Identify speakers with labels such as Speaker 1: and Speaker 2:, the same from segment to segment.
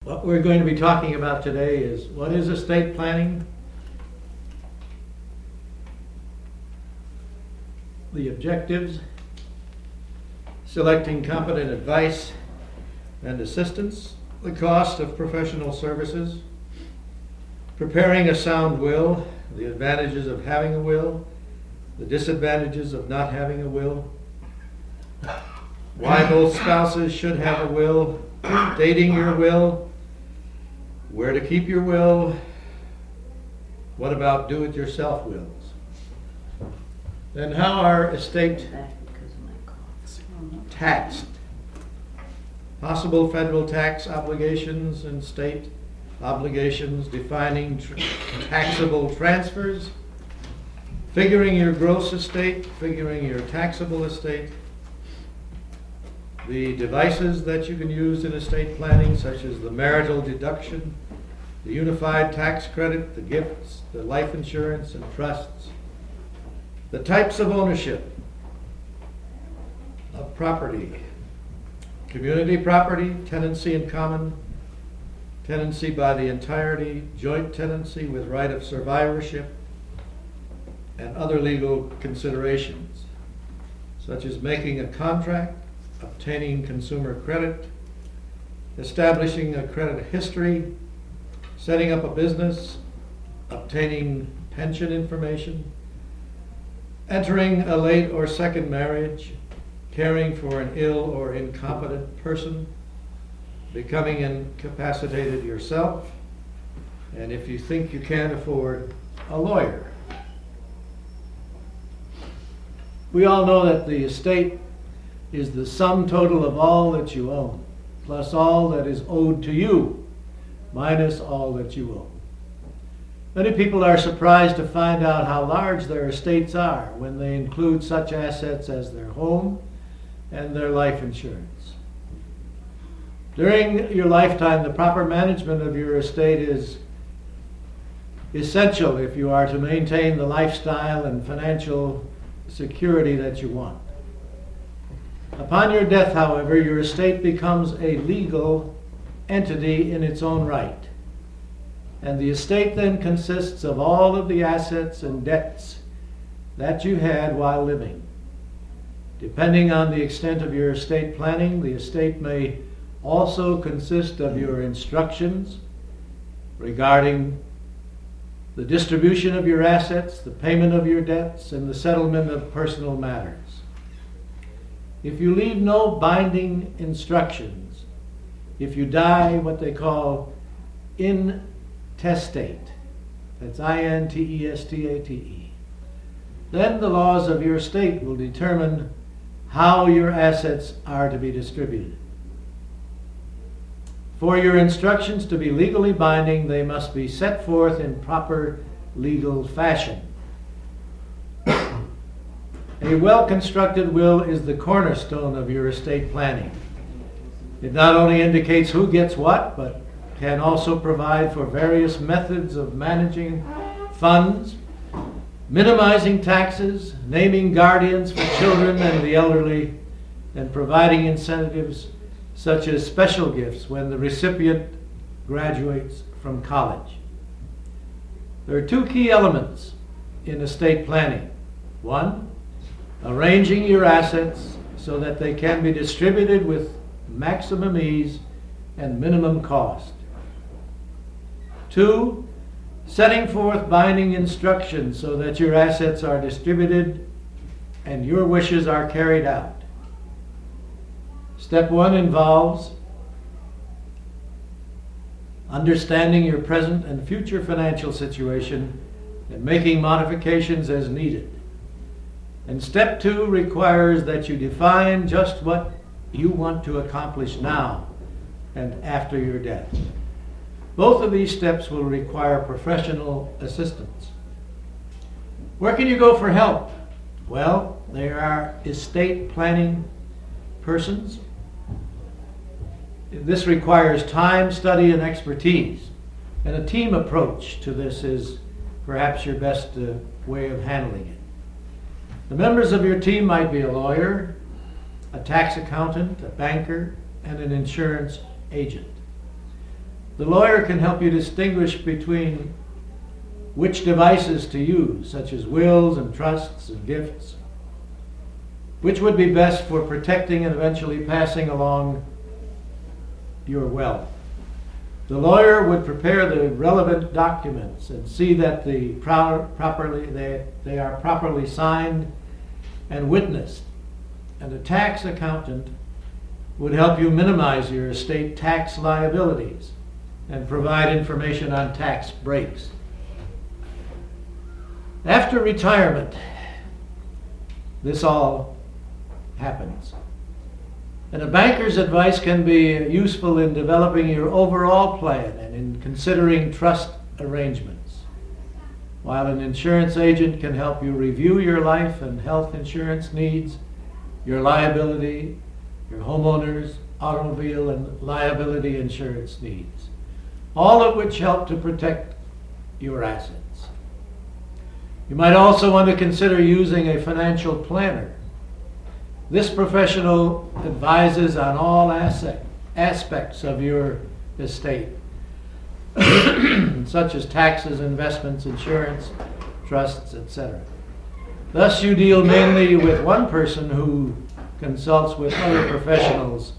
Speaker 1: What we're going to be talking about today is what is estate planning, the objectives, selecting competent advice and assistance, the cost of professional services, preparing a sound will, the advantages of having a will, the disadvantages of not having a will, why both spouses should have a will, dating your will, where to keep your will, what about do-it-yourself wills, then how are estate taxed, possible federal tax obligations and state obligations, defining taxable transfers, figuring your gross estate, figuring your taxable estate, the devices that you can use in estate planning, such as the marital deduction, the unified tax credit, the gifts, the life insurance and trusts, the types of ownership of property, community property, tenancy in common, tenancy by the entirety, joint tenancy with right of survivorship, and other legal considerations, such as making a contract, obtaining consumer credit, establishing a credit history, setting up a business, obtaining pension information, entering a late or second marriage, caring for an ill or incompetent person, becoming incapacitated yourself, and if you think you can't afford a lawyer. We all know that the estate is the sum total of all that you own, plus all that is owed to you, minus all that you owe. Many people are surprised to find out how large their estates are when they include such assets as their home and their life insurance. During your lifetime, the proper management of your estate is essential if you are to maintain the lifestyle and financial security that you want. Upon your death, however, your estate becomes a legal entity in its own right, and the estate then consists of all of the assets and debts that you had while living. Depending on the extent of your estate planning, the estate may also consist of your instructions regarding the distribution of your assets, the payment of your debts, and the settlement of personal matters. If you leave no binding instructions, if you die what they call intestate, that's I-N-T-E-S-T-A-T-E, then the laws of your estate will determine how your assets are to be distributed. For your instructions to be legally binding, they must be set forth in proper legal fashion. A well-constructed will is the cornerstone of your estate planning. It not only indicates who gets what, but can also provide for various methods of managing funds, minimizing taxes, naming guardians for children and the elderly, and providing incentives such as special gifts when the recipient graduates from college. There are two key elements in estate planning. One, arranging your assets so that they can be distributed with maximum ease and minimum cost. Two, setting forth binding instructions so that your assets are distributed and your wishes are carried out. Step one involves understanding your present and future financial situation and making modifications as needed. And step two requires that you define just what you want to accomplish now and after your death. Both of these steps will require professional assistance. Where can you go for help? Well, there are estate planning persons. This requires time, study, and expertise. And a team approach to this is perhaps your best way of handling it. The members of your team might be a lawyer, a tax accountant, a banker, and an insurance agent. The lawyer can help you distinguish between which devices to use, such as wills and trusts and gifts, which would be best for protecting and eventually passing along your wealth. The lawyer would prepare the relevant documents and see that they are properly signed and witnessed. And a tax accountant would help you minimize your estate tax liabilities and provide information on tax breaks. After retirement, this all happens. And a banker's advice can be useful in developing your overall plan and in considering trust arrangements, while an insurance agent can help you review your life and health insurance needs, your liability, your homeowners, automobile, and liability insurance needs, all of which help to protect your assets. You might also want to consider using a financial planner. This professional advises on all aspects of your estate, such as taxes, investments, insurance, trusts, etc. Thus, you deal mainly with one person who consults with other professionals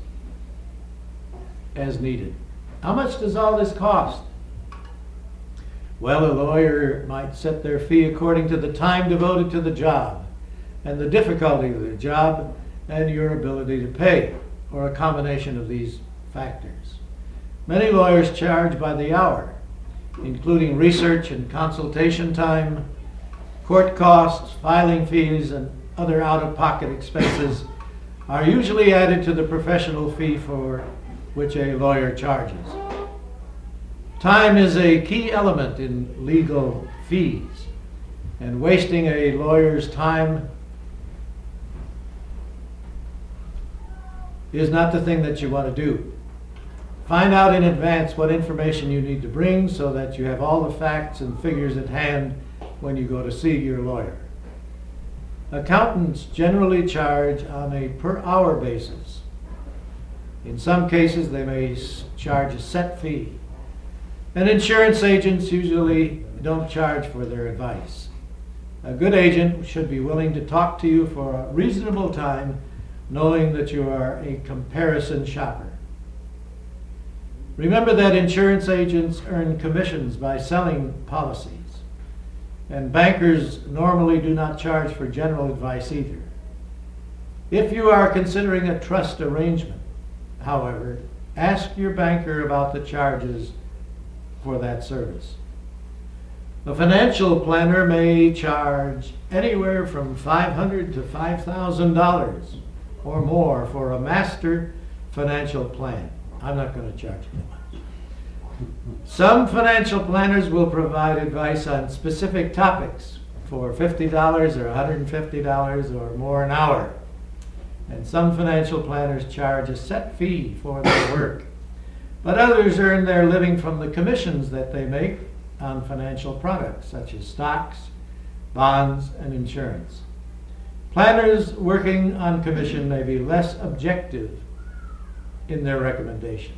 Speaker 1: as needed. How much does all this cost? Well, a lawyer might set their fee according to the time devoted to the job and the difficulty of the job and your ability to pay, or a combination of these factors. Many lawyers charge by the hour, including research and consultation time, court costs, filing fees, and other out-of-pocket expenses are usually added to the professional fee for which a lawyer charges. Time is a key element in legal fees, and wasting a lawyer's time is not the thing that you want to do. Find out in advance what information you need to bring so that you have all the facts and figures at hand when you go to see your lawyer. Accountants generally charge on a per hour basis. In some cases, they may charge a set fee. And insurance agents usually don't charge for their advice. A good agent should be willing to talk to you for a reasonable time, knowing that you are a comparison shopper. Remember that insurance agents earn commissions by selling policies, and bankers normally do not charge for general advice either. If you are considering a trust arrangement, however, ask your banker about the charges for that service. A financial planner may charge anywhere from $500 to $5,000 or more for a master financial plan. I'm not going to charge you that much. Some financial planners will provide advice on specific topics for $50 or $150 or more an hour. And some financial planners charge a set fee for their work. But others earn their living from the commissions that they make on financial products such as stocks, bonds, and insurance. Planners working on commission may be less objective in their recommendations.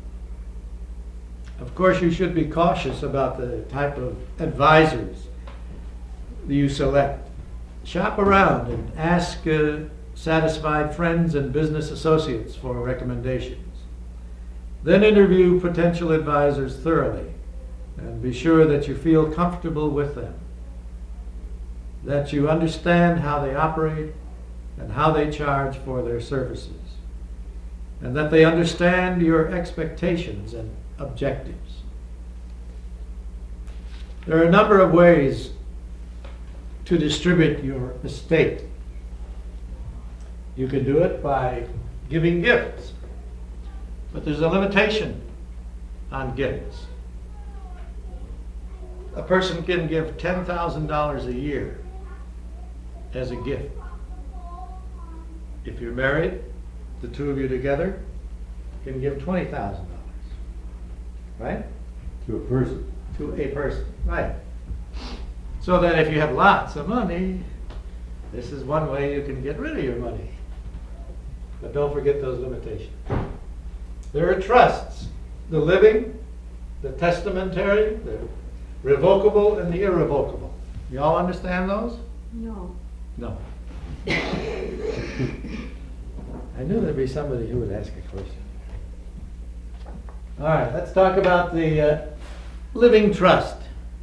Speaker 1: Of course, you should be cautious about the type of advisors you select. Shop around and ask satisfied friends and business associates for recommendations. Then interview potential advisors thoroughly and be sure that you feel comfortable with them, that you understand how they operate and how they charge for their services, and that they understand your expectations and objectives. There are a number of ways to distribute your estate. You can do it by giving gifts, but there's a limitation on gifts. A person can give $10,000 a year as a gift. If you're married, the two of you together can give $20,000. Right?
Speaker 2: To a person.
Speaker 1: To a person, right. So that if you have lots of money, this is one way you can get rid of your money. But don't forget those limitations. There are trusts, the living the testamentary, the revocable, and the irrevocable. You all understand those?
Speaker 2: No.
Speaker 1: No. I knew there'd be somebody who would ask a question. All right, let's talk about the living trust.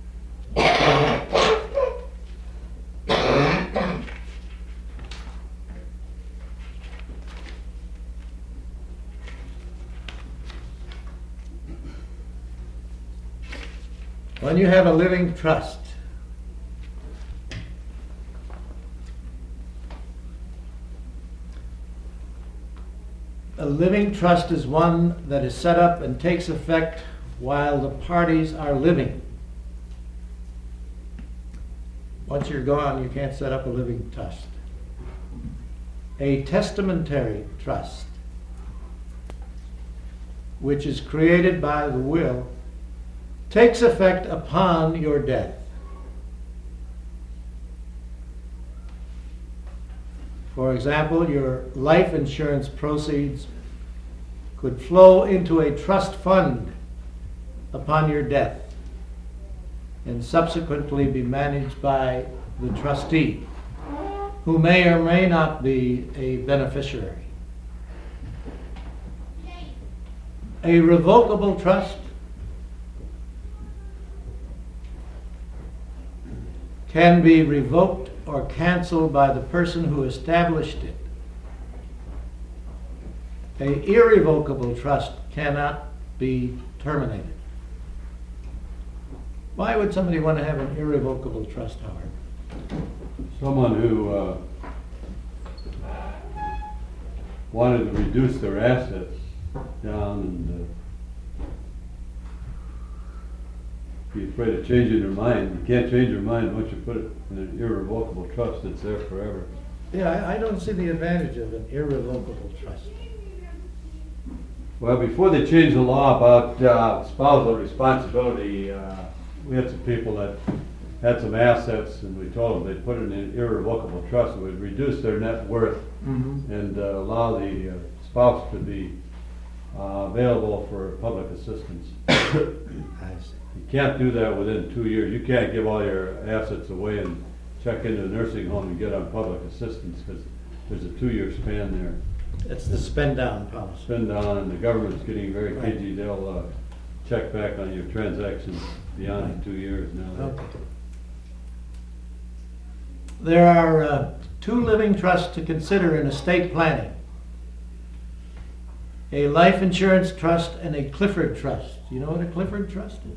Speaker 1: When you have a living trust, a living trust is one that is set up and takes effect while the parties are living. Once you're gone, you can't set up a living trust. A testamentary trust, which is created by the will, takes effect upon your death. For example, your life insurance proceeds could flow into a trust fund upon your death and subsequently be managed by the trustee, who may or may not be a beneficiary. A revocable trust can be revoked or canceled by the person who established it. An irrevocable trust cannot be terminated. Why would somebody want to have an irrevocable trust, Howard?
Speaker 3: Someone who wanted to reduce their assets down and be afraid of changing their mind. You can't change your mind once you put it in an irrevocable trust. It's there forever.
Speaker 1: Yeah, I don't see the advantage of an irrevocable trust.
Speaker 3: Well, before they changed the law about spousal responsibility, we had some people that had some assets, and we told them they'd put it in an irrevocable trust. It would reduce their net worth and allow the spouse to be available for public assistance.
Speaker 1: I see.
Speaker 3: You can't do that within 2 years. You can't give all your assets away and check into a nursing home and get on public assistance, because there's a 2-year span there.
Speaker 1: It's the spend down policy.
Speaker 3: Spend down, and the government's getting very
Speaker 1: Right.
Speaker 3: cagey. They'll check back on your transactions beyond the 2 years now.
Speaker 1: Okay. There are 2 living trusts to consider in estate planning: a life insurance trust and a Clifford trust. Do you know what a Clifford trust is?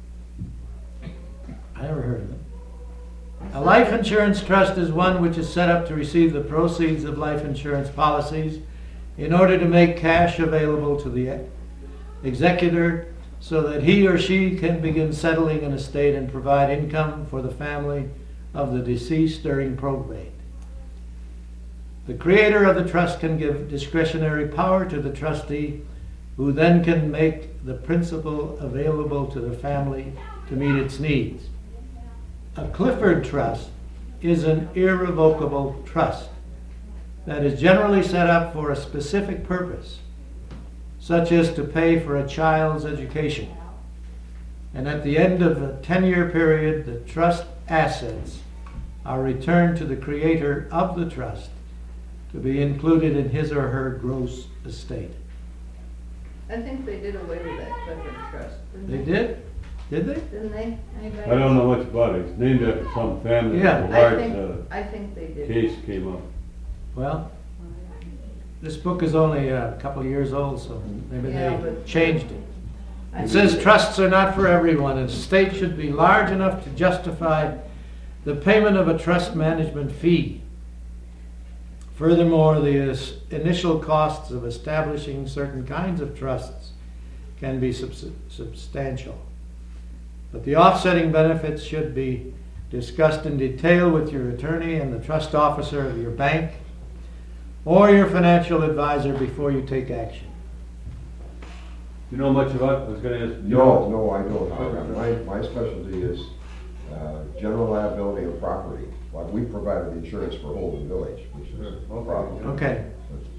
Speaker 1: I never heard of it. A life insurance trust is one which is set up to receive the proceeds of life insurance policies in order to make cash available to the executor so that he or she can begin settling an estate and provide income for the family of the deceased during probate. The creator of the trust can give discretionary power to the trustee, who then can make the principal available to the family to meet its needs. A Clifford trust is an irrevocable trust that is generally set up for a specific purpose, such as to pay for a child's education. And at the end of a 10-year period, the trust assets are returned to the creator of the trust to be included in his or her gross estate.
Speaker 2: I think they did away with that Clifford Trust, didn't
Speaker 1: They
Speaker 2: they?
Speaker 1: did? Did they?
Speaker 2: Didn't they? Anybody?
Speaker 3: I don't know much about it. It's named after some family.
Speaker 1: Yeah.
Speaker 3: A
Speaker 2: I think they did.
Speaker 3: case came up.
Speaker 1: Well, this book is only a couple of years old, so maybe
Speaker 2: Yeah,
Speaker 1: they
Speaker 2: but-
Speaker 1: changed it.
Speaker 2: I
Speaker 1: It says
Speaker 2: think-
Speaker 1: trusts are not for everyone. An estate should be large enough to justify the payment of a trust management fee. Furthermore, the initial costs of establishing certain kinds of trusts can be substantial. But the offsetting benefits should be discussed in detail with your attorney and the trust officer of your bank or your financial advisor before you take action.
Speaker 3: You know much about it? I was going to ask.
Speaker 4: No, I don't. My specialty is general liability and property. Like, we provided insurance for Holden Village, which is a problem.
Speaker 1: Okay,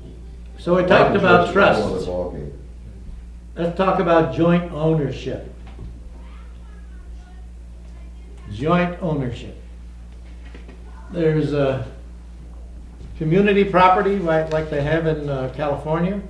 Speaker 1: so we talked about
Speaker 4: Life insurance is a whole
Speaker 1: trusts.
Speaker 4: other ballgame.
Speaker 1: Let's talk about joint ownership. joint ownership. There's a community property, right, like they have in California,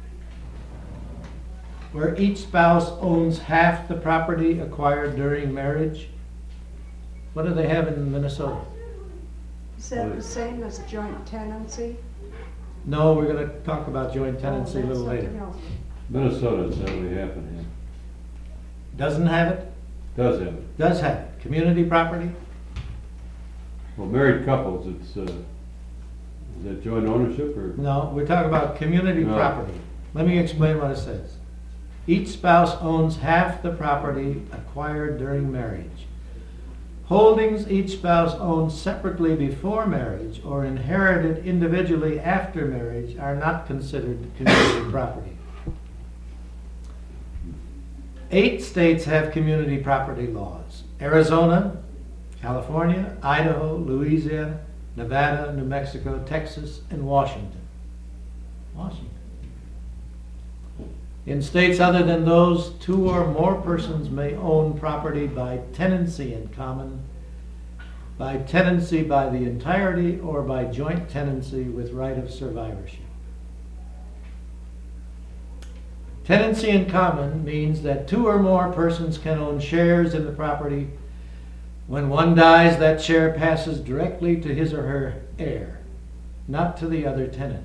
Speaker 1: where each spouse owns half the property acquired during marriage. What do they have in Minnesota?
Speaker 5: Is that the same as joint tenancy?
Speaker 1: No, we're going to talk about joint tenancy a
Speaker 5: Oh,
Speaker 1: little
Speaker 5: that's
Speaker 1: later.
Speaker 5: something else.
Speaker 3: Minnesota sadly happened here.
Speaker 1: Doesn't have it?
Speaker 3: Does have it.
Speaker 1: Does have it. Community property?
Speaker 3: Well, married couples, is that joint ownership or?
Speaker 1: No, we're talking about community
Speaker 3: No.
Speaker 1: property. Let me explain what it says. Each spouse owns half the property acquired during marriage. Holdings each spouse owns separately before marriage or inherited individually after marriage are not considered community property. 8 states have community property laws: Arizona, California, Idaho, Louisiana, Nevada, New Mexico, Texas, and Washington. Washington. In states other than those, 2 or more persons may own property by tenancy in common, by tenancy by the entirety, or by joint tenancy with right of survivorship. Tenancy in common means that 2 or more persons can own shares in the property. When one dies, that share passes directly to his or her heir, not to the other tenant.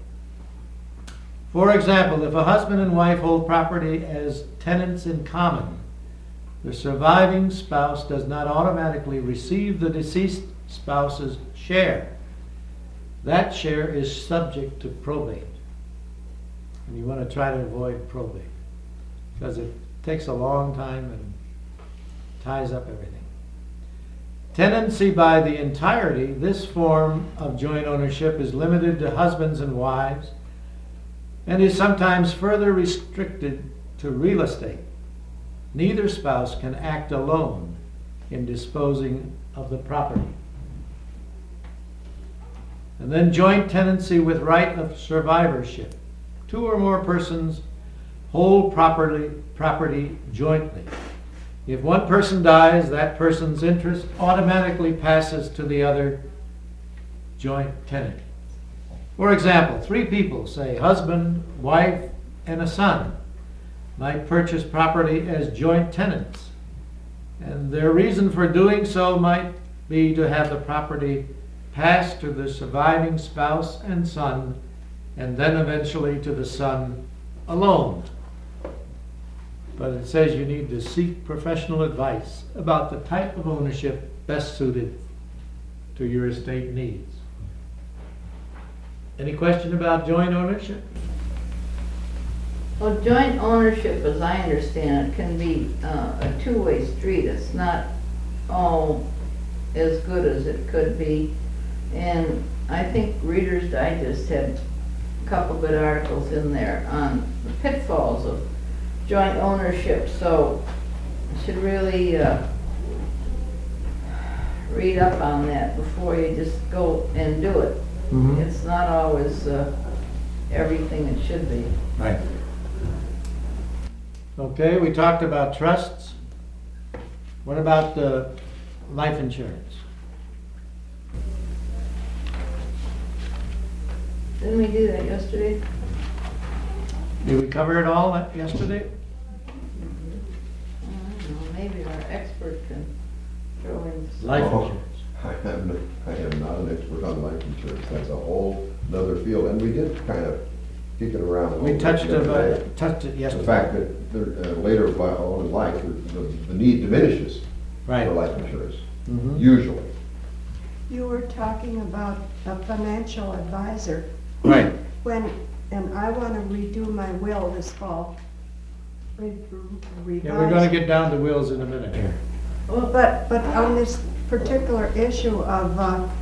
Speaker 1: For example, if a husband and wife hold property as tenants in common, the surviving spouse does not automatically receive the deceased spouse's share. That share is subject to probate. And you want to try to avoid probate because it takes a long time and ties up everything. Tenancy by the entirety, this form of joint ownership is limited to husbands and wives and is sometimes further restricted to real estate. Neither spouse can act alone in disposing of the property. And then joint tenancy with right of survivorship. 2 or more persons hold property jointly. If one person dies, that person's interest automatically passes to the other joint tenant. For example, 3 people, say husband, wife, and a son, might purchase property as joint tenants. And their reason for doing so might be to have the property pass to the surviving spouse and son, and then eventually to the son alone. But it says you need to seek professional advice about the type of ownership best suited to your estate needs. Any question about joint ownership?
Speaker 2: Well, joint ownership, as I understand it, can be a two-way street. It's not all as good as it could be. And I think Reader's Digest had a couple good articles in there on the pitfalls of joint ownership. So you should really read up on that before you just go and do it.
Speaker 1: Mm-hmm.
Speaker 2: It's not always everything it should be.
Speaker 1: Right. Okay, we talked about trusts. What about the life insurance?
Speaker 2: Didn't we do that yesterday?
Speaker 1: Did we cover it all yesterday?
Speaker 2: I don't know, maybe our expert can throw in.
Speaker 1: Life
Speaker 4: Oh.
Speaker 1: insurance.
Speaker 4: I am not an expert on life insurance. That's a whole nother field. And we did kind of kick it around a little
Speaker 1: We
Speaker 4: bit
Speaker 1: touched
Speaker 4: the other day.
Speaker 1: it
Speaker 4: The
Speaker 1: yesterday.
Speaker 4: fact that later on in life, the need diminishes
Speaker 1: Right.
Speaker 4: for life insurance,
Speaker 1: Mhm.
Speaker 4: usually.
Speaker 5: You were talking about a financial advisor.
Speaker 1: Right.
Speaker 5: And I want to redo my will this fall.
Speaker 1: Yeah, we're gonna get down to wills in a minute here.
Speaker 5: But on this particular issue of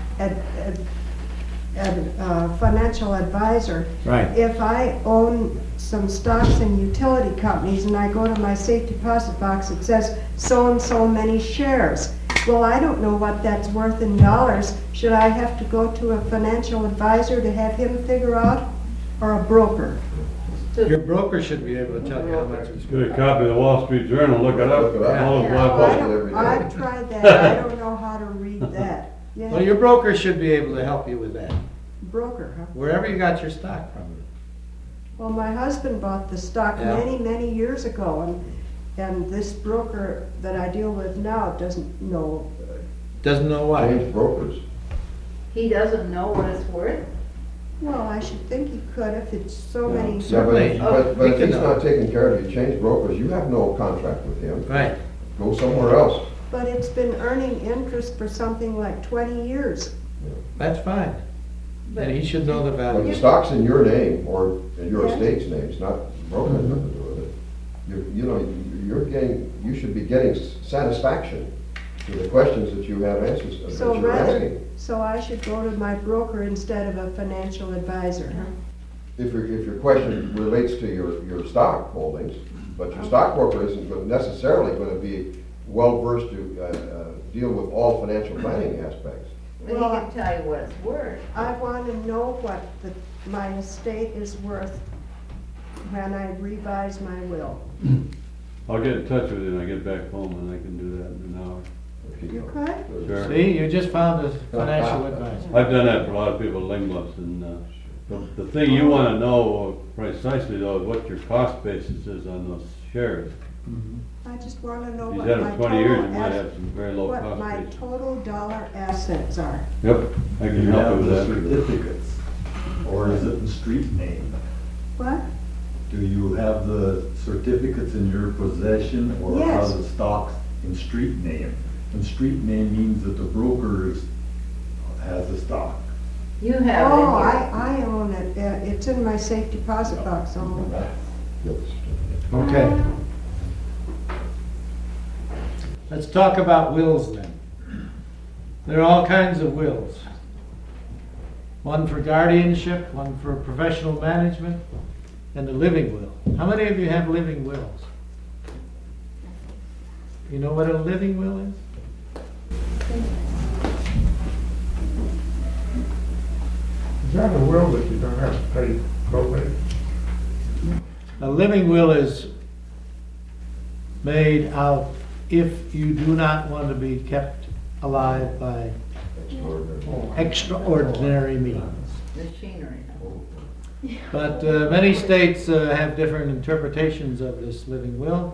Speaker 5: financial advisor,
Speaker 1: Right.
Speaker 5: if I own some stocks in utility companies and I go to my safe deposit box, it says so and so many shares. Well, I don't know what that's worth in dollars. Should I have to go to a financial advisor to have him figure out, or a broker?
Speaker 1: Your broker should be able to tell you how much it's
Speaker 3: Get
Speaker 1: going
Speaker 3: a
Speaker 1: to
Speaker 3: copy of the Wall Street Journal, look it up.
Speaker 4: Look it up.
Speaker 3: All of
Speaker 5: Yeah,
Speaker 3: black
Speaker 5: well, I
Speaker 3: hole.
Speaker 5: don't, I've tried that, I don't know how to read that.
Speaker 1: Well,
Speaker 5: Yeah,
Speaker 1: your broker should be able to help you with that,
Speaker 5: broker, huh?
Speaker 1: wherever you got your stock from.
Speaker 5: Well, my husband bought the stock
Speaker 1: Yeah.
Speaker 5: many, many years ago, and this broker that I deal with now doesn't know.
Speaker 1: Doesn't know why.
Speaker 4: Change brokers.
Speaker 2: He doesn't know what it's worth?
Speaker 5: Well, I should think he could if it's so many.
Speaker 4: Yeah, but,
Speaker 1: Certainly.
Speaker 4: but
Speaker 1: He
Speaker 4: if
Speaker 1: can
Speaker 4: he's
Speaker 1: know.
Speaker 4: not taking care of you, change brokers, you have no contract with him.
Speaker 1: Right.
Speaker 4: Go somewhere else.
Speaker 5: But it's been earning interest for something like 20 years.
Speaker 1: That's fine. And he should know the
Speaker 4: But
Speaker 1: value.
Speaker 4: the stock's in your name, or in your
Speaker 5: Yeah.
Speaker 4: estate's name, it's not, broker has nothing to do with it. You should be getting satisfaction to the questions that you have answers, that
Speaker 5: So
Speaker 4: you're asking.
Speaker 5: so I should go to my broker instead of a financial advisor, huh?
Speaker 4: If your question relates to your stock holdings, but your stockbroker isn't necessarily gonna be well-versed to deal with all financial planning aspects.
Speaker 2: But he
Speaker 5: Well,
Speaker 2: can tell you what it's worth.
Speaker 5: I want to know what my estate is worth when I revise my will.
Speaker 3: I'll get in touch with you when I get back home and I can do that in an hour.
Speaker 5: You could?
Speaker 3: Sure.
Speaker 1: See, you just found a financial advisor.
Speaker 3: I've done that for a lot of people, Lingless, and the thing you wanna know precisely though is what your cost basis is on those shares.
Speaker 5: I just want to know
Speaker 3: If
Speaker 5: what
Speaker 3: you've
Speaker 5: my
Speaker 3: had them 20 years, you
Speaker 5: total,
Speaker 3: might have some very low
Speaker 5: what
Speaker 3: cost
Speaker 5: my
Speaker 3: basis.
Speaker 5: total dollar assets are.
Speaker 3: Yep, I
Speaker 6: Do
Speaker 3: can
Speaker 6: you
Speaker 3: help
Speaker 6: have
Speaker 3: you
Speaker 6: the
Speaker 3: with that.
Speaker 6: certificates, or is it in street name?
Speaker 5: What?
Speaker 6: Do you have the certificates in your possession, or
Speaker 5: Yes.
Speaker 6: are the stocks in street name? And street name means that the broker has the stock.
Speaker 2: You have it
Speaker 5: Oh,
Speaker 2: in here.
Speaker 5: I own it. It's in my safe deposit box only.
Speaker 1: Okay. Let's talk about wills then. There are all kinds of wills. One for guardianship, one for professional management, and a living will. How many of you have living wills? You know what a living will is?
Speaker 7: Is that a will that you don't have to pay probate?
Speaker 1: A living will is made out if you do not want to be kept alive by extraordinary means.
Speaker 2: Machinery.
Speaker 1: But many states have different interpretations of this living will.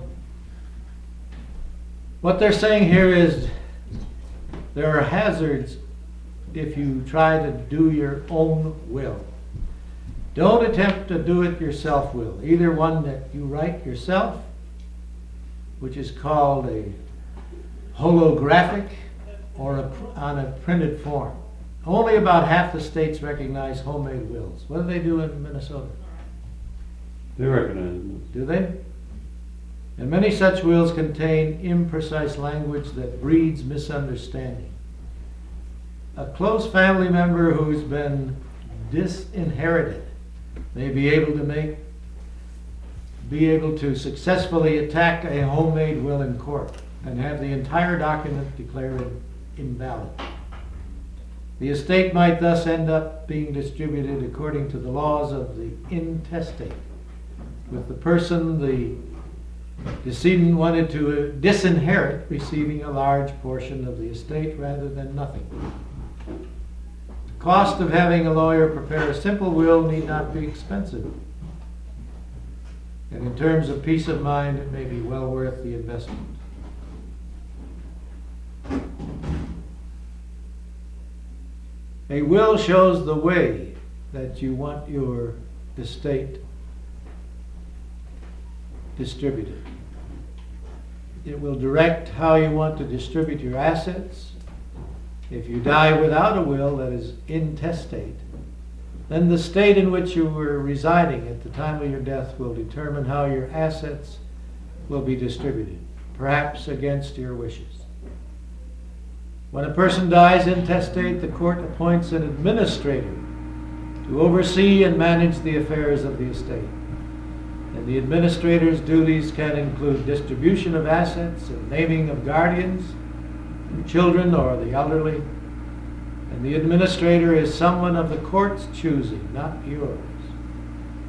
Speaker 1: What they're saying here is there are hazards if you try to do your own will. Don't attempt to do it yourself will. Either one that you write yourself, which is called a holographic, or on a printed form. Only about half the states recognize homemade wills. What do they do in Minnesota?
Speaker 3: They recognize it.
Speaker 1: Do they? And many such wills contain imprecise language that breeds misunderstanding. A close family member who's been disinherited may be able to successfully attack a homemade will in court and have the entire document declared invalid. The estate might thus end up being distributed according to the laws of the intestate, with the person the decedent wanted to disinherit receiving a large portion of the estate rather than nothing. The cost of having a lawyer prepare a simple will need not be expensive. And in terms of peace of mind, it may be well worth the investment. A will shows the way that you want your estate distributed. It will direct how you want to distribute your assets. If you die without a will that is intestate, then the state in which you were residing at the time of your death will determine how your assets will be distributed, perhaps against your wishes. When a person dies intestate, the court appoints an administrator to oversee and manage the affairs of the estate. And the administrator's duties can include distribution of assets and naming of guardians, children or the elderly. And the administrator is someone of the court's choosing, not yours. The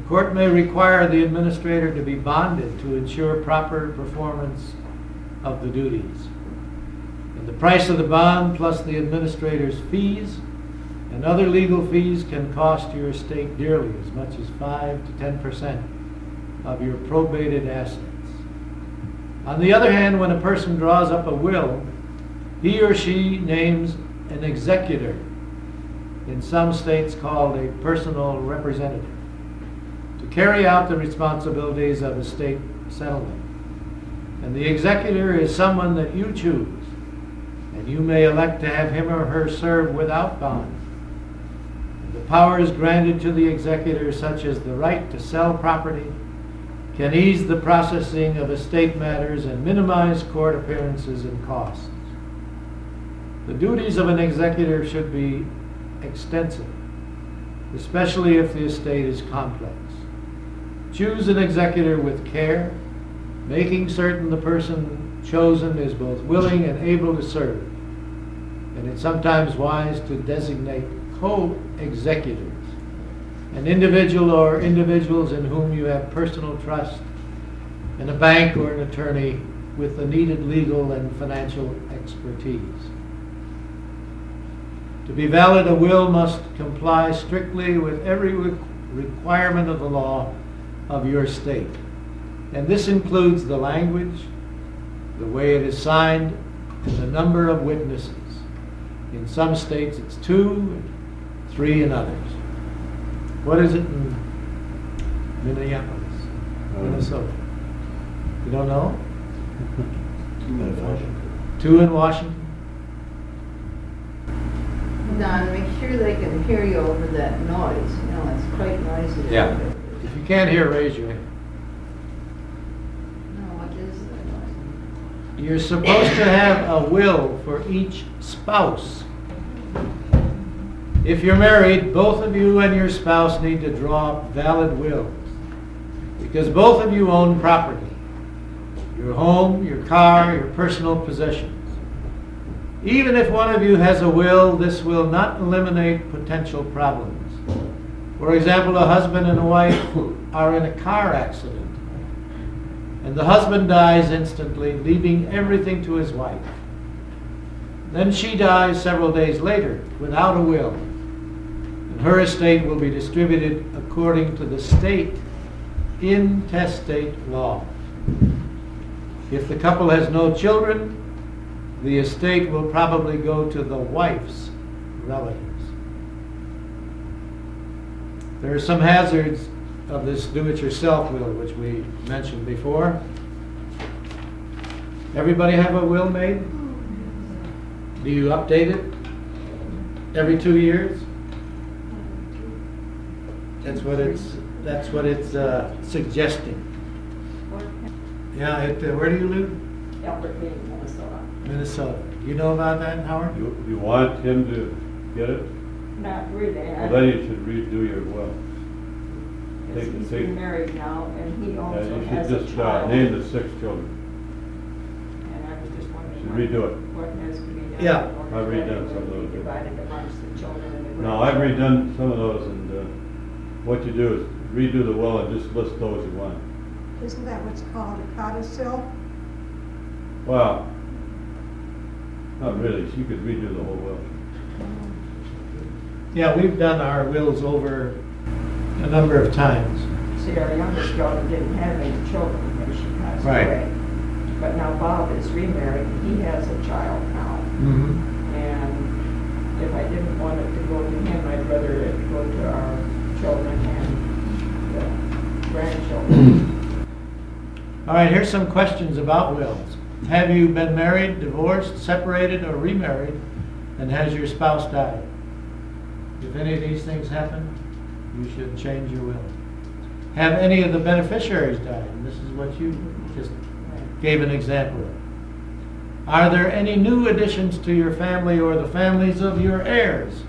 Speaker 1: court may require the administrator to be bonded to ensure proper performance of the duties. And the price of the bond plus the administrator's fees and other legal fees can cost your estate dearly, as much as 5 to 10% of your probated assets. On the other hand, when a person draws up a will, he or she names an executor, in some states called a personal representative, to carry out the responsibilities of estate settlement. And the executor is someone that you choose, and you may elect to have him or her serve without bond. The powers granted to the executor, such as the right to sell property, can ease the processing of estate matters and minimize court appearances and costs. The duties of an executor should be extensive, especially if the estate is complex. Choose an executor with care, making certain the person chosen is both willing and able to serve. And it's sometimes wise to designate co-executors, an individual or individuals in whom you have personal trust, and a bank or an attorney with the needed legal and financial expertise. To be valid, a will must comply strictly with every requirement of the law of your state. And this includes the language, the way it is signed, and the number of witnesses. In some states it's 2, 3 in others. What is it in Minneapolis, Minnesota? You don't know? 2 in Washington.
Speaker 2: Don, make sure they can hear you over that noise. You know, it's quite noisy.
Speaker 3: Yeah.
Speaker 1: If you can't hear, raise your hand.
Speaker 2: No, what is the noise?
Speaker 1: You're supposed to have a will for each spouse. If you're married, both of you and your spouse need to draw valid wills, because both of you own property. Your home, your car, your personal possessions. Even if one of you has a will, this will not eliminate potential problems. For example, a husband and a wife are in a car accident, and the husband dies instantly, leaving everything to his wife. Then she dies several days later without a will, and her estate will be distributed according to the state intestate law. If the couple has no children, the estate will probably go to the wife's relatives. There are some hazards of this do-it-yourself will, which we mentioned before. Everybody have a will made? Do you update it every 2 years? That's what it's suggesting. Yeah, where do you live?
Speaker 8: Albert Meeting, Minnesota.
Speaker 1: Minnesota. You know about that, Howard?
Speaker 3: You want him to get it?
Speaker 8: Not really.
Speaker 3: Well, then you should redo your will.
Speaker 8: He's been married now, and he
Speaker 3: Yeah,
Speaker 8: also
Speaker 3: you
Speaker 8: has
Speaker 3: should
Speaker 8: a
Speaker 3: just
Speaker 8: child.
Speaker 3: name the 6 children.
Speaker 8: And I was just wondering.
Speaker 3: Should redo it.
Speaker 8: What has to be done.
Speaker 1: Yeah.
Speaker 8: in order
Speaker 3: I've
Speaker 8: that
Speaker 3: redone
Speaker 8: it
Speaker 3: some of
Speaker 8: will be
Speaker 3: those.
Speaker 8: Divided amongst the children and the
Speaker 3: No, I've
Speaker 8: grandchildren.
Speaker 3: redone some of those, and what you do is redo the will and just list those you want.
Speaker 5: Isn't that what's called a codicil?
Speaker 3: Well, not really. You could redo the whole will.
Speaker 1: Yeah, we've done our wills over a number of times.
Speaker 8: See, our youngest daughter didn't have any children when she passed
Speaker 1: Right.
Speaker 8: away. But now Bob is remarried, and he has a child now.
Speaker 1: Mm-hmm.
Speaker 8: And if I didn't want it to go to him, I'd rather it go to our children and the grandchildren.
Speaker 1: All right, here's some questions about wills. Have you been married, divorced, separated, or remarried, and has your spouse died? If any of these things happen, you should change your will. Have any of the beneficiaries died? And this is what you just gave an example of. Are there any new additions to your family or the families of your heirs?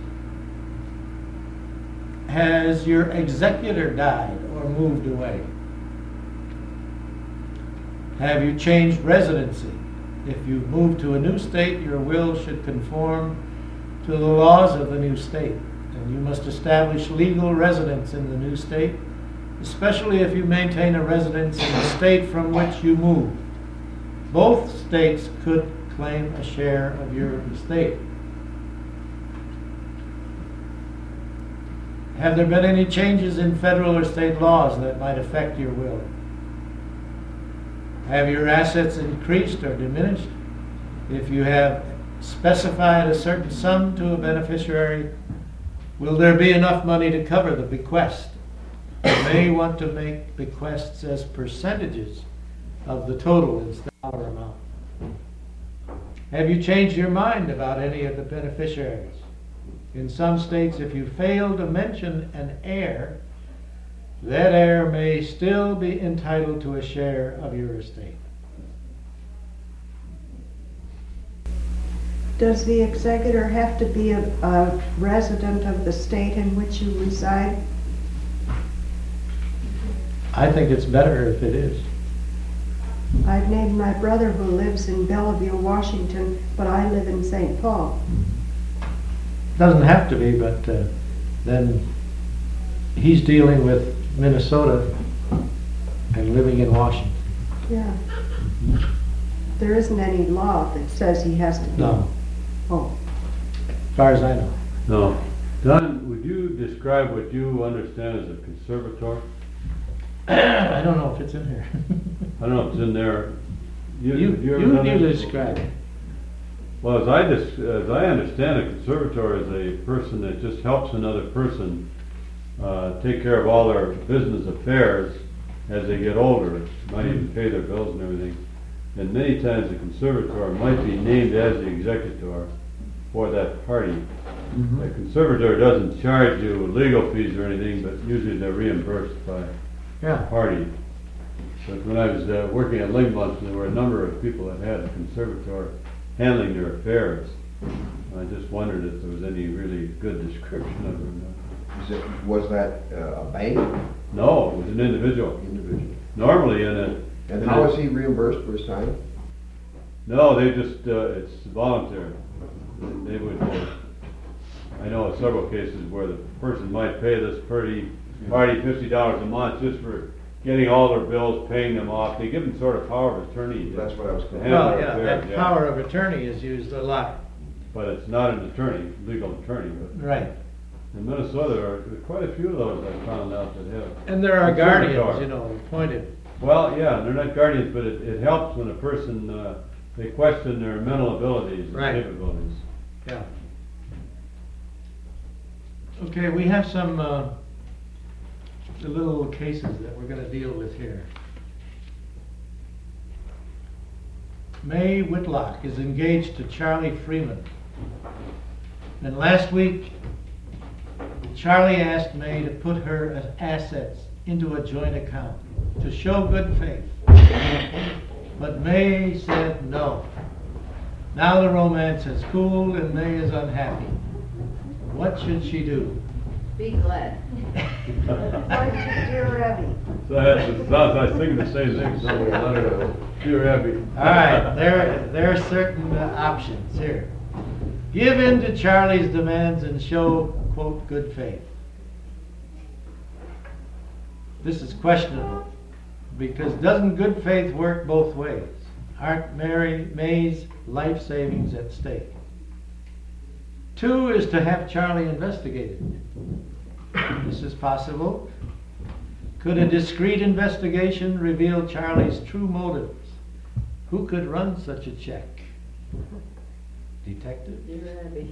Speaker 1: Has your executor died or moved away? Have you changed residency? If you've moved to a new state, your will should conform to the laws of the new state, and you must establish legal residence in the new state especially if you maintain a residence in the state from which you moved. Both states could claim a share of your estate. Have there been any changes in federal or state laws that might affect your will? Have your assets increased or diminished? If you have specified a certain sum to a beneficiary, will there be enough money to cover the bequest? You may want to make bequests as percentages of the total instead of dollar amount. Have you changed your mind about any of the beneficiaries? In some states, if you fail to mention an heir, that heir may still be entitled to a share of your estate.
Speaker 5: Does the executor have to be a resident of the state in which you reside?
Speaker 1: I think it's better if it is.
Speaker 5: I've named my brother who lives in Bellevue, Washington, but I live in St. Paul.
Speaker 1: Doesn't have to be, but then he's dealing with Minnesota and living in Washington.
Speaker 5: Yeah. There isn't any law that says he has to be.
Speaker 1: No,
Speaker 5: Oh,
Speaker 1: as far as I know.
Speaker 3: No. Don, would you describe what you understand as a conservator?
Speaker 1: I don't know if it's in here.
Speaker 3: I don't know if it's in there.
Speaker 1: You
Speaker 3: ever done that?
Speaker 1: describe it.
Speaker 3: Well, as I understand it, conservator is a person that just helps another person take care of all their business affairs as they get older, might even pay their bills and everything. And many times the conservator might be named as the executor for that party. The conservator doesn't charge you legal fees or anything, but usually they're reimbursed by
Speaker 1: Yeah.
Speaker 3: the party. But when I was working at Lingbunch, there were a number of people that had a conservator handling their affairs. I just wondered if there was any really good description of it.
Speaker 4: Was that a bank
Speaker 3: No, it was an individual.
Speaker 4: individual?
Speaker 3: Normally in a...
Speaker 4: And how is he reimbursed for his time?
Speaker 3: No, they just, it's voluntary. They would, I know of several cases where the person might pay this party $50 a month just for getting all their bills, paying them off. They give them sort of power of attorney.
Speaker 4: That's what I was
Speaker 3: to
Speaker 4: going
Speaker 3: handle
Speaker 1: Well,
Speaker 3: their
Speaker 1: yeah,
Speaker 3: affairs,
Speaker 1: that power of attorney is used a lot.
Speaker 3: But it's not an attorney, legal attorney. But
Speaker 1: Right.
Speaker 3: in Minnesota, there are quite a few of those I found out that have.
Speaker 1: And there are
Speaker 3: conservator.
Speaker 1: guardians, you know, appointed.
Speaker 3: Well, yeah, they're not guardians, but it helps when a person, they question their mental abilities and
Speaker 1: Right.
Speaker 3: capabilities.
Speaker 1: Yeah. Okay, we have some the little cases that we're going to deal with here. May Whitlock is engaged to Charlie Freeman. And last week, Charlie asked May to put her assets into a joint account to show good faith. But May said no. Now the romance has cooled and May is unhappy. What should she do?
Speaker 2: Be glad.
Speaker 5: like to dear Abby.
Speaker 3: So I was thinking the same thing, so we'll let her know. You're happy.
Speaker 1: All right, there are certain options here. Give in to Charlie's demands and show, quote, good faith. This is questionable, because doesn't good faith work both ways? Aren't May's life savings at stake? 2 is to have Charlie investigated. This is possible. Could a discreet investigation reveal Charlie's true motives? Who could run such a check? Detective?
Speaker 2: Dear Abby.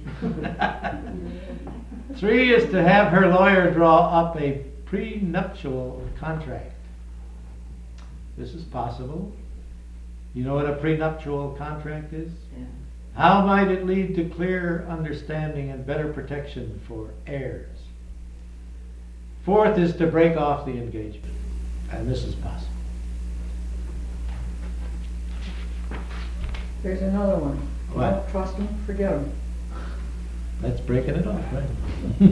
Speaker 1: 3 is to have her lawyer draw up a prenuptial contract. This is possible. You know what a prenuptial contract is?
Speaker 2: Yeah.
Speaker 1: How might it lead to clear understanding and better protection for heirs? 4th is to break off the engagement, and this is possible.
Speaker 8: There's another one.
Speaker 1: What?
Speaker 8: Don't trust him, forget him.
Speaker 1: That's breaking it off, right?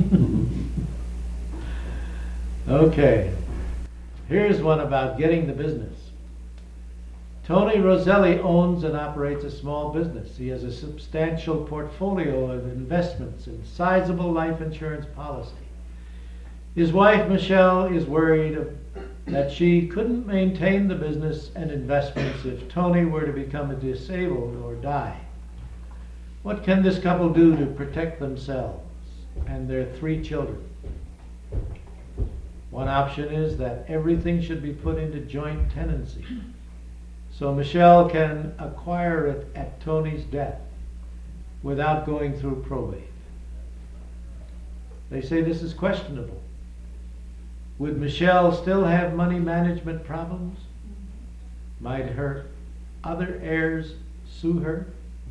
Speaker 1: Okay. Here's one about getting the business. Tony Roselli owns and operates a small business. He has a substantial portfolio of investments and sizable life insurance policy. His wife, Michelle, is worried that she couldn't maintain the business and investments if Tony were to become disabled or die. What can this couple do to protect themselves and their 3 children? One option is that everything should be put into joint tenancy, so Michelle can acquire it at Tony's death without going through probate. They say this is questionable. Would Michelle still have money management problems? Might her other heirs sue her?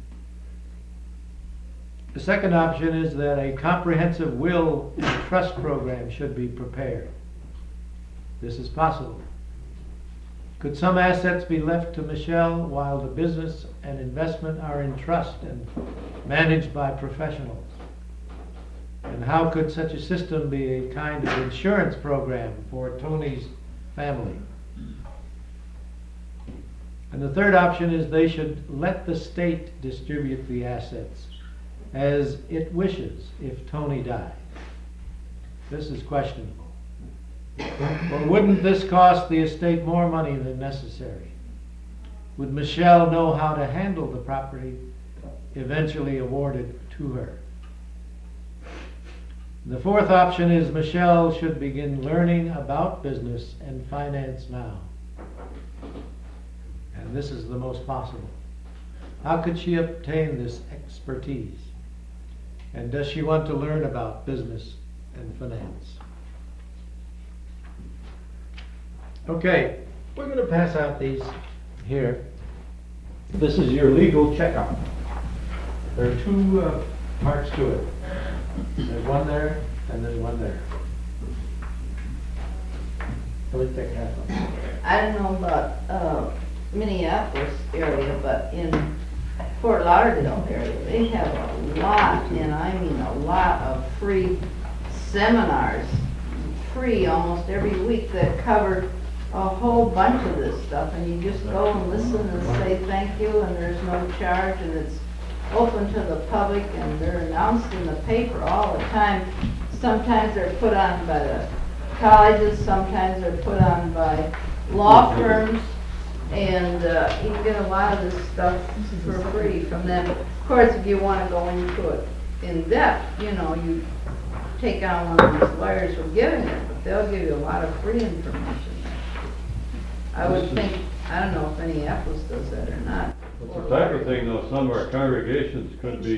Speaker 1: The second option is that a comprehensive will and trust program should be prepared. This is possible. Could some assets be left to Michelle while the business and investment are in trust and managed by professionals? And how could such a system be a kind of insurance program for Tony's family? And the third option is they should let the state distribute the assets as it wishes if Tony dies. This is questionable. Or wouldn't this cost the estate more money than necessary? Would Michelle know how to handle the property eventually awarded to her? The fourth option is Michelle should begin learning about business and finance now. And this is the most possible. How could she obtain this expertise? And does she want to learn about business and finance? Okay, we're going to pass out these here. This is your legal checkup. There are 2 parts to it. There's one there, and there's one there. Let me take half of it.
Speaker 2: I don't know about Minneapolis area, but in Fort Lauderdale area, they have a lot, and I mean a lot of free seminars, free almost every week, that cover a whole bunch of this stuff, and you just go and listen and say thank you, and there's no charge, and it's open to the public, and they're announced in the paper all the time. Sometimes they're put on by the colleges, sometimes they're put on by law firms, and you can get a lot of this stuff for free from them. Of course, if you want to go into it in depth, you know, you take on one of these lawyers who are giving it, but they'll give you a lot of free information. I would think, I don't know if Minneapolis does that or not.
Speaker 3: It's the type of thing, though, some of our congregations could be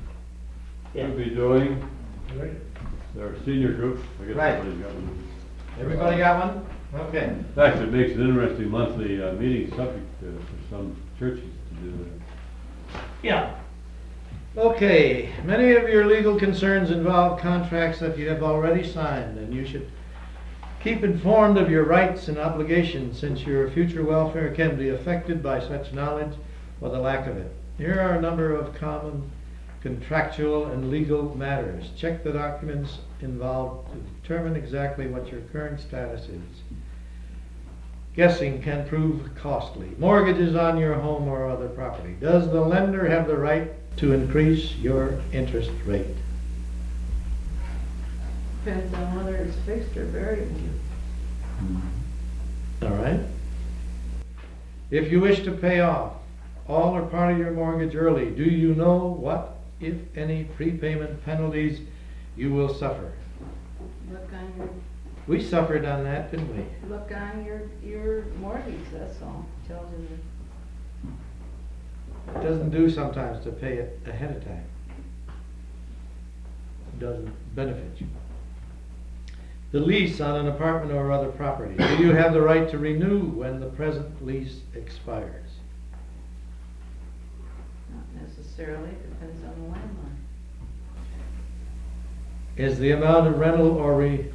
Speaker 3: doing.
Speaker 1: Right.
Speaker 3: Their senior group, I guess
Speaker 1: Right.
Speaker 3: everybody's got one.
Speaker 1: Everybody got one? Okay.
Speaker 3: In fact, it makes an interesting monthly meeting subject for some churches to do that.
Speaker 1: Yeah. Okay, many of your legal concerns involve contracts that you have already signed, and you should keep informed of your rights and obligations, since your future welfare can be affected by such knowledge or the lack of it. Here are a number of common contractual and legal matters. Check the documents involved to determine exactly what your current status is. Guessing can prove costly. Mortgages on your home or other property. Does the lender have the right to increase your interest rate?
Speaker 2: Depends on whether it's fixed or variable.
Speaker 1: All right. If you wish to pay off all or part of your mortgage early, do you know what, if any, prepayment penalties you will suffer?
Speaker 2: Look on your,
Speaker 1: We suffered on that, didn't we?
Speaker 2: look on your mortgage, that's all. Tells you
Speaker 1: It doesn't do sometimes to pay it ahead of time. It doesn't benefit you. The lease on an apartment or other property. Do you have the right to renew when the present lease expires?
Speaker 2: not necessarily, depends on the landlord.
Speaker 1: Is the amount of rental or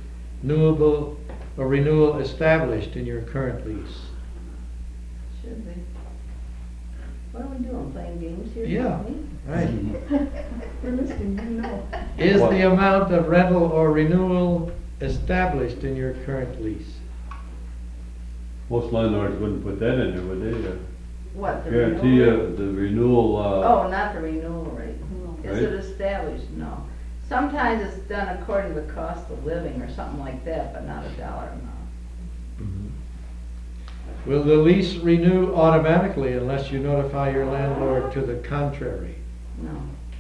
Speaker 1: renewal established in your current lease?
Speaker 2: Should be. What are we doing, playing games here?
Speaker 1: Yeah. Right.
Speaker 5: We're listening, you know.
Speaker 1: Is the amount of rental or renewal established in your current lease?
Speaker 3: Most landlords wouldn't put that in there, would they?
Speaker 2: What, the
Speaker 3: Guarantee
Speaker 2: renewal rate?
Speaker 3: the renewal,
Speaker 2: Oh, not the renewal rate. Is
Speaker 3: Right.
Speaker 2: it established? No. Sometimes it's done according to the cost of living or something like that, but not a dollar amount.
Speaker 1: Will the lease renew automatically unless you notify your landlord to the contrary?
Speaker 2: No.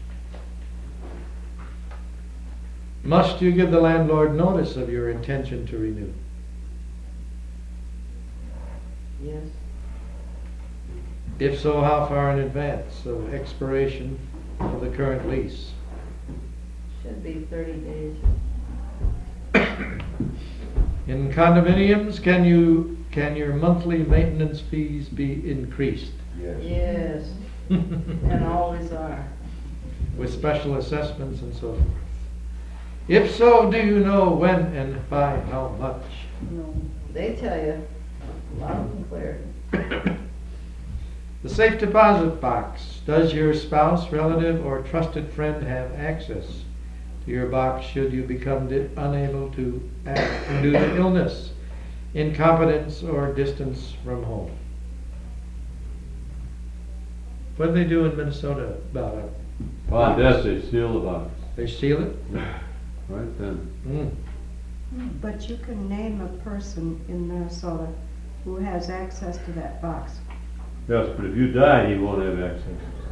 Speaker 1: Must you give the landlord notice of your intention to renew?
Speaker 2: Yes.
Speaker 1: If so, how far in advance of expiration of the current lease?
Speaker 2: Should be 30 days.
Speaker 1: In condominiums, can your monthly maintenance fees be increased
Speaker 4: Yes.
Speaker 2: Yes, and always are.
Speaker 1: with special assessments and so forth? If so, do you know when and by how much?
Speaker 2: No. They tell you loud and clear.
Speaker 1: The safe deposit box. Does your spouse, relative, or trusted friend have access to your box should you become unable to act due to illness, incompetence, or distance from home? What do they do in Minnesota about it?
Speaker 3: Upon death, they seal the box.
Speaker 1: They seal it?
Speaker 3: Right then.
Speaker 5: But you can name a person in Minnesota who has access to that box.
Speaker 3: Yes, but if you die, he won't have access.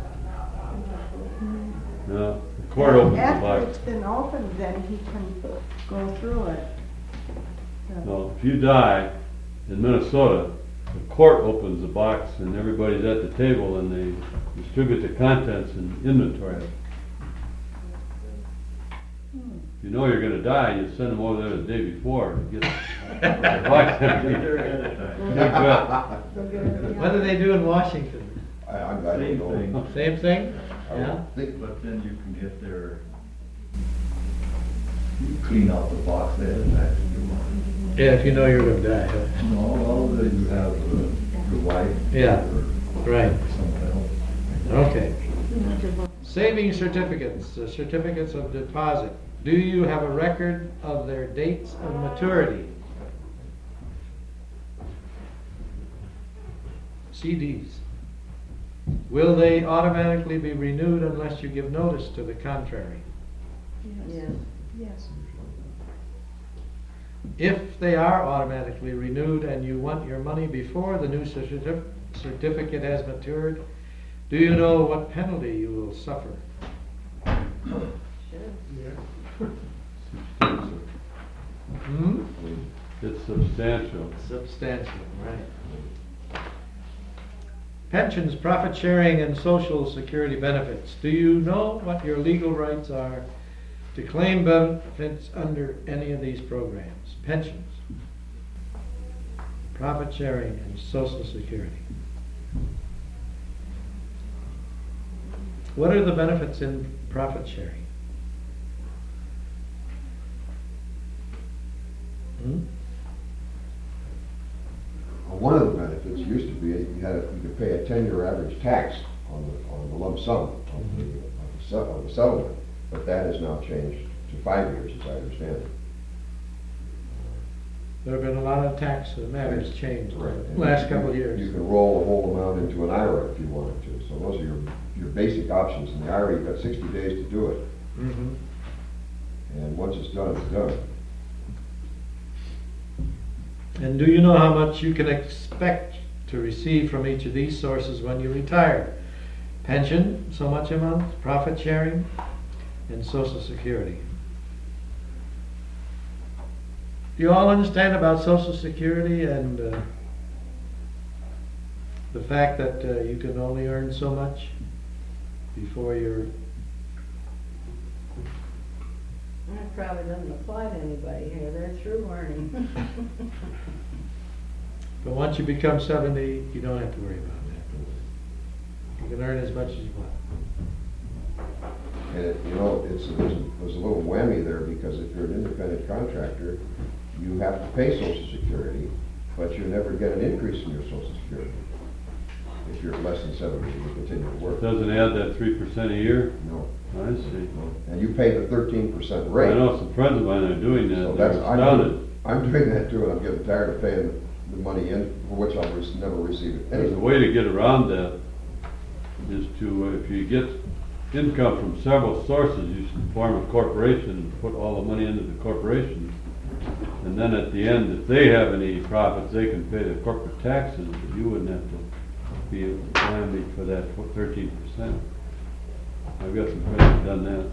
Speaker 3: No, the court opens the
Speaker 5: After
Speaker 3: box.
Speaker 5: it's been opened, then he can go through it.
Speaker 3: No, if you die in Minnesota, the court opens the box and everybody's at the table and they distribute the contents and inventory it. If you know you're gonna die, you send them over there the day before to get the box empty. You bet.
Speaker 1: What do they do in Washington?
Speaker 4: I don't know.
Speaker 1: Same thing?
Speaker 4: I
Speaker 1: Yeah?
Speaker 4: don't think,
Speaker 6: But then you can get their, you clean out the box there and that you want.
Speaker 1: Yeah, if you know you're gonna die. Huh?
Speaker 6: No, well, then you have your wife.
Speaker 1: Yeah.
Speaker 6: Or
Speaker 1: Right.
Speaker 6: someone else.
Speaker 1: Okay. Saving certificates, certificates of deposit. Do you have a record of their dates of maturity? CDs. Will they automatically be renewed unless you give notice to the contrary?
Speaker 2: Yes.
Speaker 5: Yes.
Speaker 1: If they are automatically renewed and you want your money before the new certificate has matured, do you know what penalty you will suffer? Hmm?
Speaker 3: It's substantial.
Speaker 1: Substantial, right. Pensions, profit sharing, and social security benefits. Do you know what your legal rights are to claim benefits under any of these programs? Pensions, profit sharing, and social security. What are the benefits in profit sharing? Hmm?
Speaker 4: Well, one of the benefits used to be you could pay a 10-year average tax on the lump sum of the settlement, but that has now changed to 5 years, as I understand it.
Speaker 1: There have been a lot of tax matters changed
Speaker 4: Right.
Speaker 1: the last couple of years.
Speaker 4: You can roll the whole amount into an IRA if you wanted to. So those are your basic options. In the IRA, you've got 60 days to do it.
Speaker 1: Mhm.
Speaker 4: And once it's done, it's done.
Speaker 1: And do you know how much you can expect to receive from each of these sources when you retire? Pension, so much a month, profit sharing, and Social Security. Do you all understand about Social Security and the fact that you can only earn so much before you're...
Speaker 2: That probably doesn't apply to anybody here. They're through earning.
Speaker 1: But once you become 70, you don't have to worry about that. You can earn as much as you want.
Speaker 4: And there's a little whammy there, because if you're an independent contractor, you have to pay Social Security, but you never get an increase in your Social Security. If you're less than 70, you continue to work.
Speaker 3: Doesn't add that 3% a year?
Speaker 4: No.
Speaker 3: I see.
Speaker 4: And you pay the 13%
Speaker 3: I
Speaker 4: rate.
Speaker 3: know some friends of mine are doing
Speaker 4: So
Speaker 3: that. They're
Speaker 4: that's,
Speaker 3: astounded.
Speaker 4: I'm doing that too, and I'm getting tired of paying the money in, for which I'll never receive it.
Speaker 3: There's a
Speaker 4: Anyway,
Speaker 3: way to get around that, is to, if you get income from several sources, you should form a corporation and put all the money into the corporation. And then at the end, if they have any profits, they can pay the corporate taxes, but you wouldn't have to be whammied for that 13%. I've got some friends who've done that.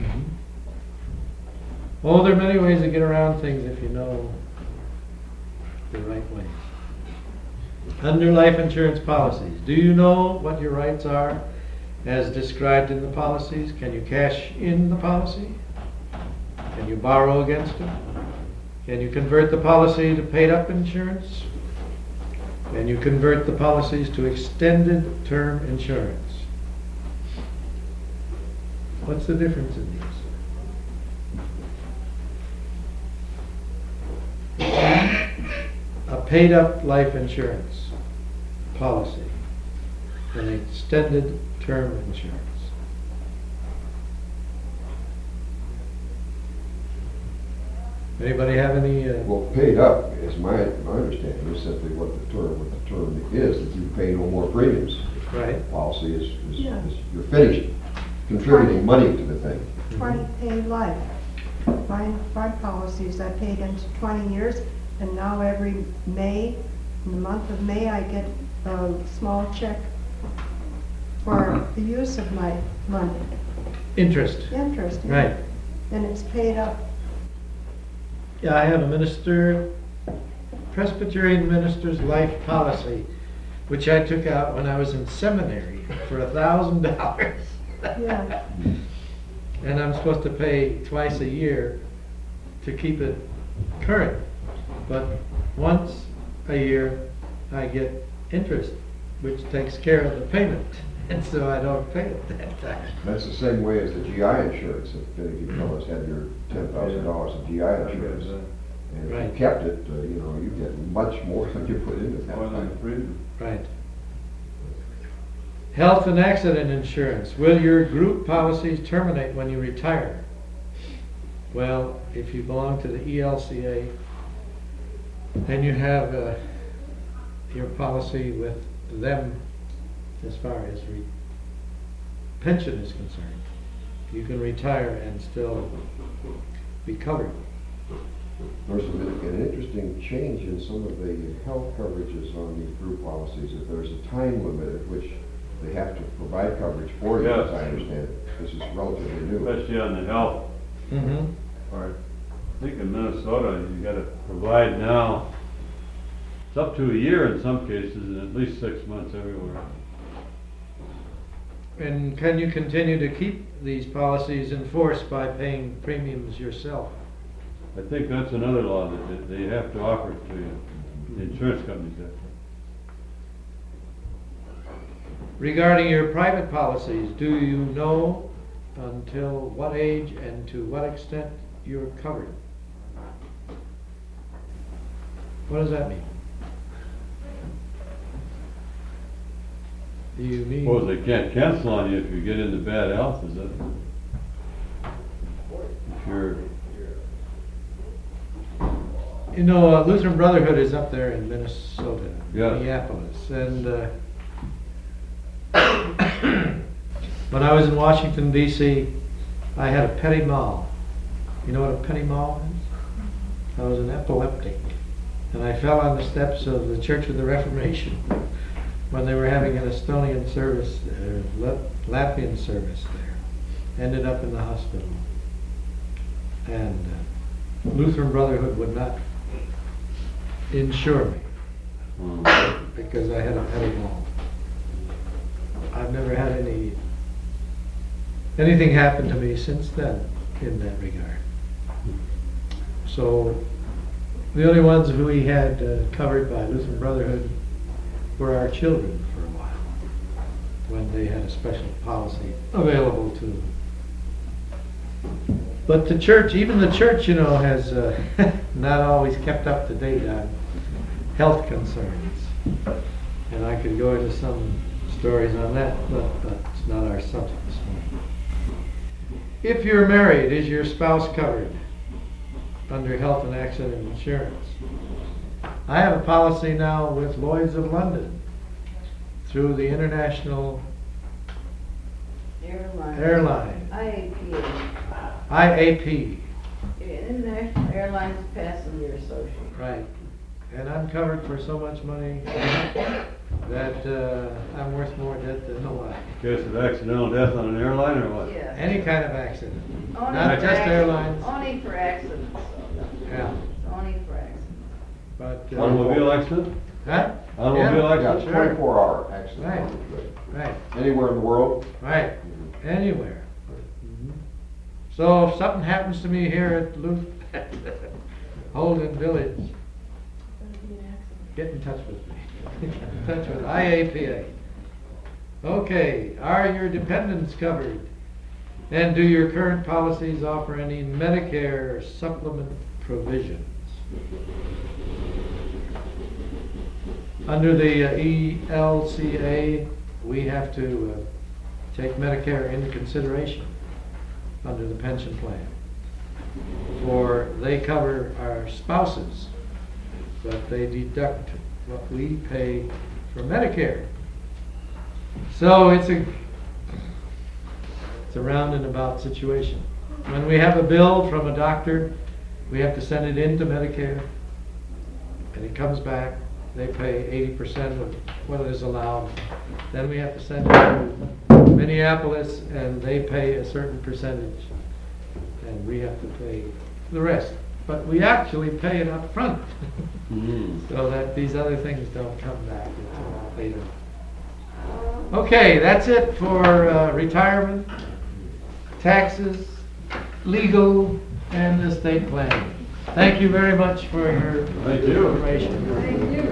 Speaker 1: Well, there are many ways to get around things if you know the right ways. Under life insurance policies, do you know what your rights are as described in the policies? Can you cash in the policy? Can you borrow against it? Can you convert the policy to paid-up insurance? Can you convert the policies to extended term insurance? What's the difference in these? A paid-up life insurance policy, an extended term insurance. Anybody have any?
Speaker 4: Well, paid up is my understanding, is simply what the term is, that you pay no more premiums.
Speaker 1: Right.
Speaker 4: Policy
Speaker 5: Yeah.
Speaker 4: is you're finished contributing money to the thing.
Speaker 5: 20 pay life. My policies, I paid into 20 years, and now every May, in the month of May, I get a small check for the use of my money.
Speaker 1: Interest.
Speaker 5: Interest. yeah.
Speaker 1: Right.
Speaker 5: And it's paid up.
Speaker 1: Yeah, I have a Presbyterian minister's life policy, which I took out when I was in seminary for $1,000.
Speaker 5: Yeah.
Speaker 1: And I'm supposed to pay twice a year to keep it current. But once a year, I get interest, which takes care of the payment. And so I don't pay it that time.
Speaker 4: That's the same way as the GI insurance, if any of you fellows had your $10,000 of GI insurance. And if
Speaker 1: Right.
Speaker 4: you kept it, you get much more than you put into that.
Speaker 3: More than the premium.
Speaker 1: Right. Health and accident insurance. Will your group policies terminate when you retire? Well, if you belong to the ELCA, then you have your policy with them as far as pension is concerned. You can retire and still be covered.
Speaker 4: There's an interesting change in some of the health coverages on these group policies, that there's a time limit at which they have to provide coverage for you,
Speaker 3: Yes.
Speaker 4: as I understand it. This is relatively new.
Speaker 3: Especially on the health
Speaker 1: Mm-hmm.
Speaker 3: part. I think in Minnesota, you gotta provide now, it's up to a year in some cases, and at least 6 months everywhere.
Speaker 1: And can you continue to keep these policies in force by paying premiums yourself?
Speaker 3: I think that's another law that they have to offer it to you, the insurance companies have to.
Speaker 1: Regarding your private policies, do you know until what age and to what extent you're covered? What does that mean? Do you mean?
Speaker 3: Suppose they can't cancel on you if you get into bad health, is it? If you're,
Speaker 1: You know, Lutheran Brotherhood is up there in Minnesota,
Speaker 3: Yes.
Speaker 1: Minneapolis, and when I was in Washington, D.C., I had a petit mal. You know what a petit mal is? I was an epileptic, and I fell on the steps of the Church of the Reformation when they were having an Estonian service, Latvian service there. Ended up in the hospital. And Lutheran Brotherhood would not insure me because I had a petit mal. I've never had anything happen to me since then in that regard. So the only ones who we had covered by Lutheran Brotherhood were our children for a while, when they had a special policy available to them. But the church, even the church, has not always kept up to date on health concerns. And I could go into some stories on that, but it's not our subject this morning. If you're married, is your spouse covered under health and accident insurance? I have a policy now with Lloyd's of London through the International Airline,
Speaker 2: IAPA,
Speaker 1: IAP.
Speaker 2: International Airlines Passenger Association.
Speaker 1: Right. And I'm covered for so much money that I'm worth more dead than alive.
Speaker 3: Case of accidental death on an airline or what?
Speaker 2: Yes.
Speaker 1: Any kind of accident.
Speaker 2: Only
Speaker 1: Not
Speaker 2: for
Speaker 1: just
Speaker 2: accidents.
Speaker 1: airlines.
Speaker 2: Only for accidents, though.
Speaker 1: Yeah.
Speaker 2: Only for accidents.
Speaker 1: But,
Speaker 3: Automobile accident?
Speaker 1: huh?
Speaker 3: Automobile
Speaker 1: Yeah,
Speaker 4: Yeah,
Speaker 3: accident?
Speaker 1: sure.
Speaker 4: 24-hour accident.
Speaker 1: Right.
Speaker 4: coverage, right.
Speaker 1: Right,
Speaker 4: Anywhere in the world,
Speaker 1: right. Anywhere. So if something happens to me here at Holden Village, get in touch with me. Get in touch with IAPA. Okay, are your dependents covered? And do your current policies offer any Medicare supplement provisions? Under the ELCA, we have to take Medicare into consideration under the pension plan. For they cover our spouses, but they deduct what we pay for Medicare. So it's a round and about situation. When we have a bill from a doctor, we have to send it into Medicare, and it comes back. They pay 80% of what is allowed. Then we have to send it to Minneapolis, and they pay a certain percentage, and we have to pay the rest. But we actually pay it up front, so that these other things don't come back until later. Okay, that's it for retirement, taxes, legal, and estate planning. Thank you very much for your
Speaker 3: Thank you.
Speaker 1: information.
Speaker 8: Thank you.